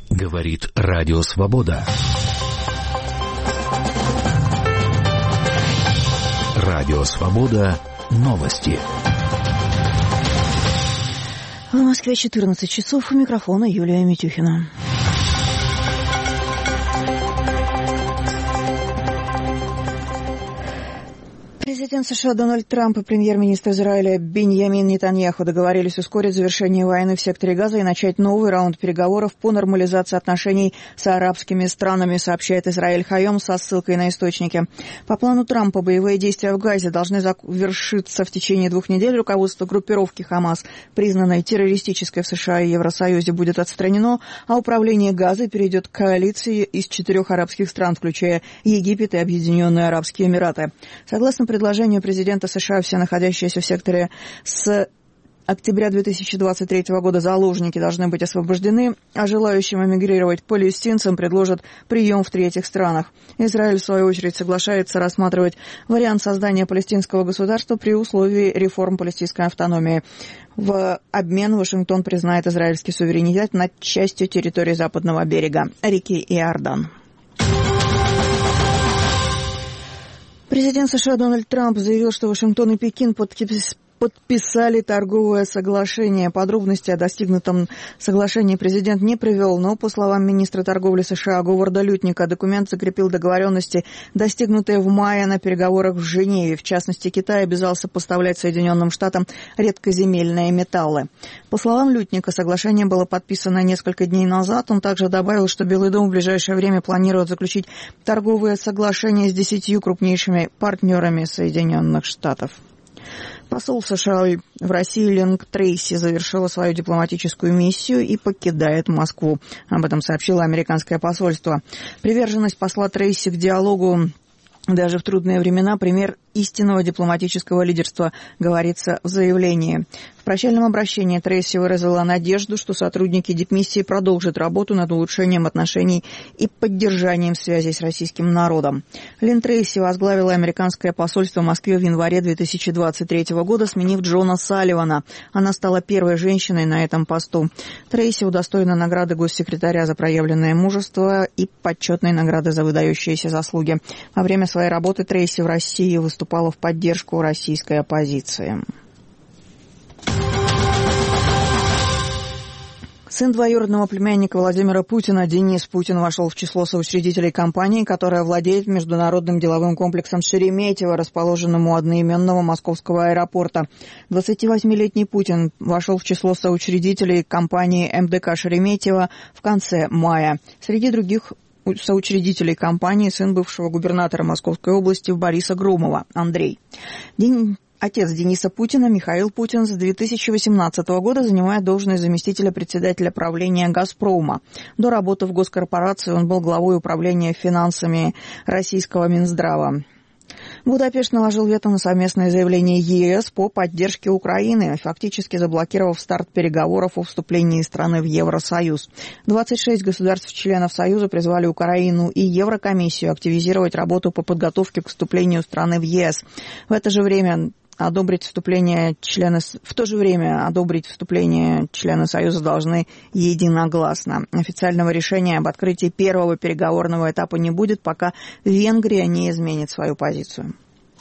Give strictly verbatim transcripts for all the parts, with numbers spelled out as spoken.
Говорит Радио Свобода. Радио Свобода. Новости. В Москве четырнадцать часов. У микрофона Юлия Митюхина. Президент США Дональд Трамп и премьер-министр Израиля Биньямин Нетаньяху договорились ускорить завершение войны в секторе Газа и начать новый раунд переговоров по нормализации отношений с арабскими странами, сообщает Израиль Хайом со ссылкой на источники. По плану Трампа боевые действия в Газе должны завершиться в течение двух недель. Руководство группировки Хамас, признанной террористической в США и Евросоюзе, будет отстранено, а управление Газой перейдет к коалиции из четырех арабских стран, включая Египет и Объединенные Арабские Эмираты. Согласно предложению Предложению президента США, все находящиеся в секторе с октября две тысячи двадцать третьего года заложники должны быть освобождены, а желающим эмигрировать палестинцам предложат прием в третьих странах. Израиль, в свою очередь, соглашается рассматривать вариант создания палестинского государства при условии реформ палестинской автономии. В обмен Вашингтон признает израильский суверенитет над частью территории западного берега реки Иордан. Президент США Дональд Трамп заявил, что Вашингтон и Пекин подписали торговое соглашение. Подробности о достигнутом соглашении президент не привел, но, по словам министра торговли США Говарда Лютника, документ закрепил договоренности, достигнутые в мае на переговорах в Женеве. В частности, Китай обязался поставлять Соединенным Штатам редкоземельные металлы. По словам Лютника, соглашение было подписано несколько дней назад. Он также добавил, что Белый дом в ближайшее время планирует заключить торговые соглашения с десятью крупнейшими партнерами Соединенных Штатов. Посол США в России Линк Трейси завершила свою дипломатическую миссию и покидает Москву. Об этом сообщило американское посольство. Приверженность посла Трейси к диалогу даже в трудные времена — пример истинного дипломатического лидерства, говорится в заявлении. В прощальном обращении Трейси выразила надежду, что сотрудники дипмиссии продолжат работу над улучшением отношений и поддержанием связей с российским народом. Лин Трейси возглавила американское посольство в Москве в январе две тысячи двадцать третьего года, сменив Джона Салливана. Она стала первой женщиной на этом посту. Трейси удостоена награды госсекретаря за проявленное мужество и почетной награды за выдающиеся заслуги. Во время своей работы Трейси в России выступала в поддержку российской оппозиции. Сын двоюродного племянника Владимира Путина Денис Путин вошел в число соучредителей компании, которая владеет международным деловым комплексом «Шереметьево», расположенным у одноименного московского аэропорта. двадцативосьмилетний Путин вошел в число соучредителей компании эм дэ ка «Шереметьево» в конце мая. Среди других соучредителей компании сын бывшего губернатора Московской области Бориса Громова Андрей. День... Отец Дениса Путина, Михаил Путин, с две тысячи восемнадцатого года занимает должность заместителя председателя правления «Газпрома». До работы в госкорпорации он был главой управления финансами российского Минздрава. Будапешт наложил вето на совместное заявление е эс по поддержке Украины, фактически заблокировав старт переговоров о вступлении страны в Евросоюз. двадцать шесть государств-членов Союза призвали Украину и Еврокомиссию активизировать работу по подготовке к вступлению страны в е эс. В это же время одобрить вступление члены, в то же время одобрить вступление члены Союза должны единогласно. Официального решения об открытии первого переговорного этапа не будет, пока Венгрия не изменит свою позицию.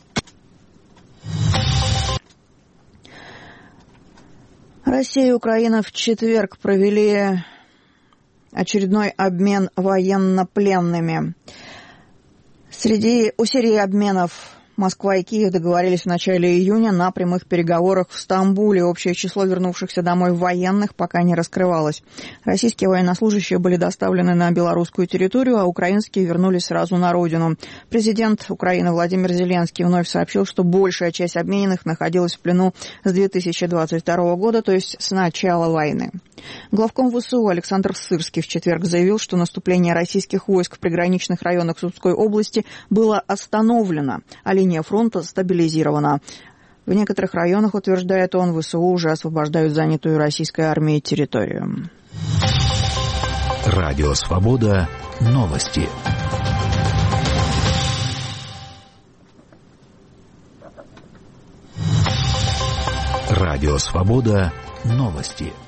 Россия и Украина в четверг провели очередной обмен военнопленными. Среди у серии обменов Москва и Киев договорились в начале июня на прямых переговорах в Стамбуле. Общее число вернувшихся домой военных пока не раскрывалось. Российские военнослужащие были доставлены на белорусскую территорию, а украинские вернулись сразу на родину. Президент Украины Владимир Зеленский вновь сообщил, что большая часть обмененных находилась в плену с две тысячи двадцать второго года, то есть с начала войны. Главком вэ эс у Александр Сырский в четверг заявил, что наступление российских войск в приграничных районах Сумской области было остановлено, а линия фронта стабилизирована. В некоторых районах, утверждает он, вэ эс у уже освобождают занятую российской армией территорию. Радио Свобода. Новости. Радио Свобода. Новости.